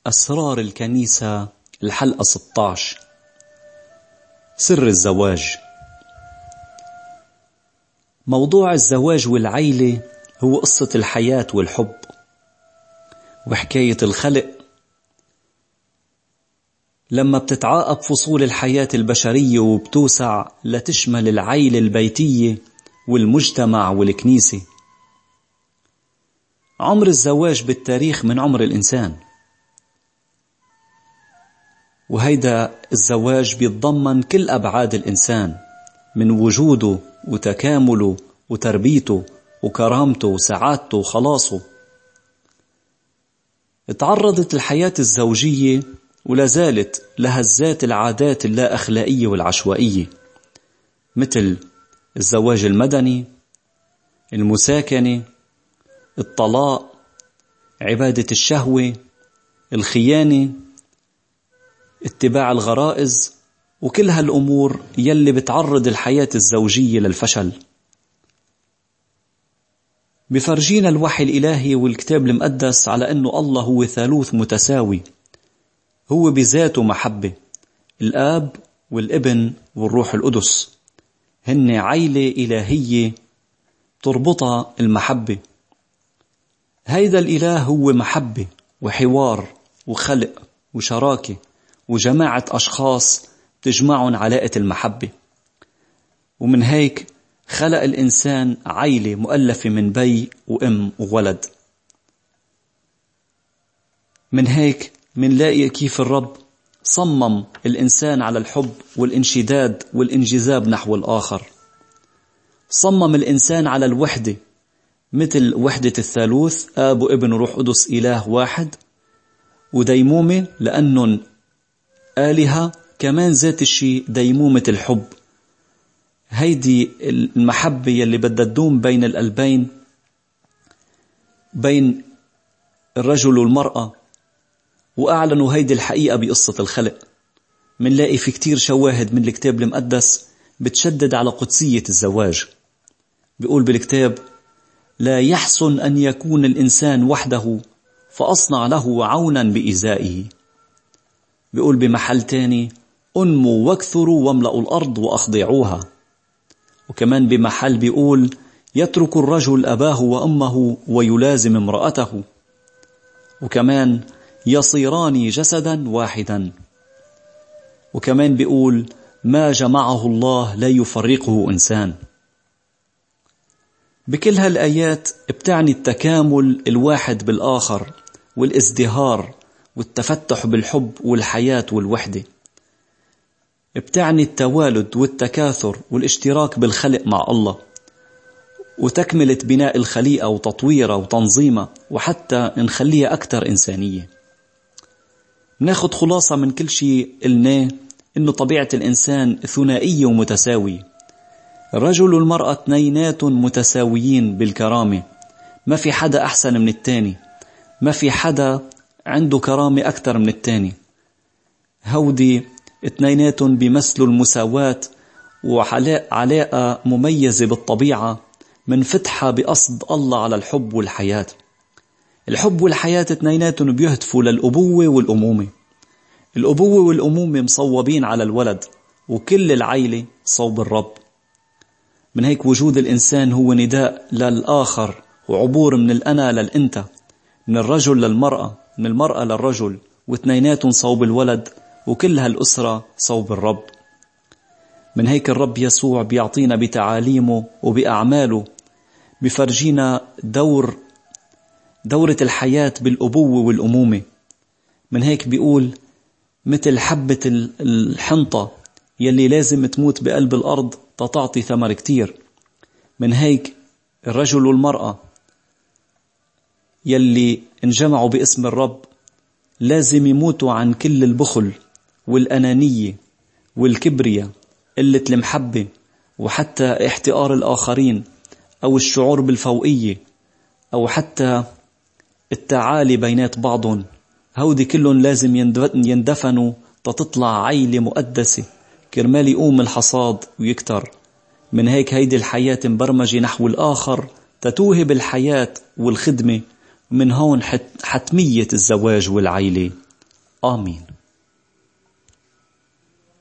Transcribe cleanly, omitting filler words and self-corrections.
أسرار الكنيسة الحلقة 16. سر الزواج. موضوع الزواج والعيلة هو قصة الحياة والحب وحكاية الخلق. لما بتتعاقب فصول الحياة البشرية وبتوسع لتشمل العيلة البيتية والمجتمع والكنيسة. عمر الزواج بالتاريخ من عمر الإنسان، وهيدا الزواج بيتضمن كل أبعاد الإنسان، من وجوده وتكامله وتربيته وكرامته وسعادته وخلاصه. تعرضت الحياة الزوجية ولا زالت لهزات العادات اللا أخلاقية والعشوائية، مثل الزواج المدني، المساكنة، الطلاق، عبادة الشهوة، الخيانة، اتباع الغرائز، وكل هالأمور يلي بتعرض الحياة الزوجية للفشل. بفرجينا الوحي الإلهي والكتاب المقدس على أنه الله هو ثالوث متساوي، هو بذاته محبة، الآب والابن والروح القدس هن عيلة إلهية تربطها المحبة. هيدا الإله هو محبة وحوار وخلق وشراكة وجماعة أشخاص تجمعهم علاقة المحبة، ومن هيك خلق الإنسان عيلة مؤلفة من بي وأم وولد. من هيك منلاقي كيف الرب صمم الإنسان على الحب والانشداد والانجذاب نحو الآخر. صمم الإنسان على الوحدة، مثل وحدة الثالوث، آب وابن وروح قدس إله واحد، وديمومة لأنهم آلهة، كمان ذات الشيء ديمومة الحب. هيدي المحبة يلي بدها تدوم بين القلبين، بين الرجل والمرأة، وأعلنوا هيدي الحقيقة بقصة الخلق. منلاقي في كتير شواهد من الكتاب المقدس بتشدد على قدسية الزواج. بيقول بالكتاب: لا يحسن أن يكون الإنسان وحده فأصنع له عونا بإزائه. بيقول بمحل تاني: أنموا واكثروا واملأوا الأرض وأخضعوها. وكمان بمحل بيقول: يترك الرجل أباه وأمه ويلازم امرأته. وكمان: يصيران جسدا واحدا. وكمان بيقول: ما جمعه الله لا يفرقه إنسان. بكل هالآيات بتعني التكامل الواحد بالآخر والازدهار والتفتح بالحب والحياة والوحدة. بتعني التوالد والتكاثر والاشتراك بالخلق مع الله، وتكملة بناء الخليقة وتطويرها وتنظيمها، وحتى نخليها أكثر إنسانية. ناخد خلاصة من كل شيء قلناه، إنه طبيعة الإنسان ثنائية ومتساوية. الرجل والمرأة اثنينات متساويين بالكرامة، ما في حدا أحسن من التاني، ما في حدا عنده كرامة أكثر من التاني. هودي اثنينات بيمثلوا المساواة وعلاقة مميزة بالطبيعة من فتحة بقصد الله على الحب والحياة. الحب والحياة اثنينات بيهدفوا للأبوة والأمومة. الأبوة والأمومة مصوبين على الولد، وكل العيلة صوب الرب. من هيك وجود الإنسان هو نداء للآخر وعبور من الأنا للأنت، من الرجل للمرأة، من المرأة للرجل، واثنينات صوب الولد، وكل هالأسرة صوب الرب. من هيك الرب يسوع بيعطينا بتعاليمه وبأعماله بفرجينا دورة الحياة بالأبوة والأمومة. من هيك بيقول: مثل حبة الحنطة يلي لازم تموت بقلب الأرض تعطي ثمر كتير. من هيك الرجل والمرأة يلي انجمعوا باسم الرب لازم يموتوا عن كل البخل والأنانية والكبرية، قلة المحبة، وحتى احتقار الآخرين، أو الشعور بالفوقية، أو حتى التعالي بينات بعضهم. هودي كلهم لازم يندفنوا تطلع عيلة مقدسة كرمال يقوم الحصاد ويكتر. من هيك هيدي الحياة مبرمجة نحو الآخر تتوهب الحياة والخدمة. من هون حتمية الزواج والعيلة آمين.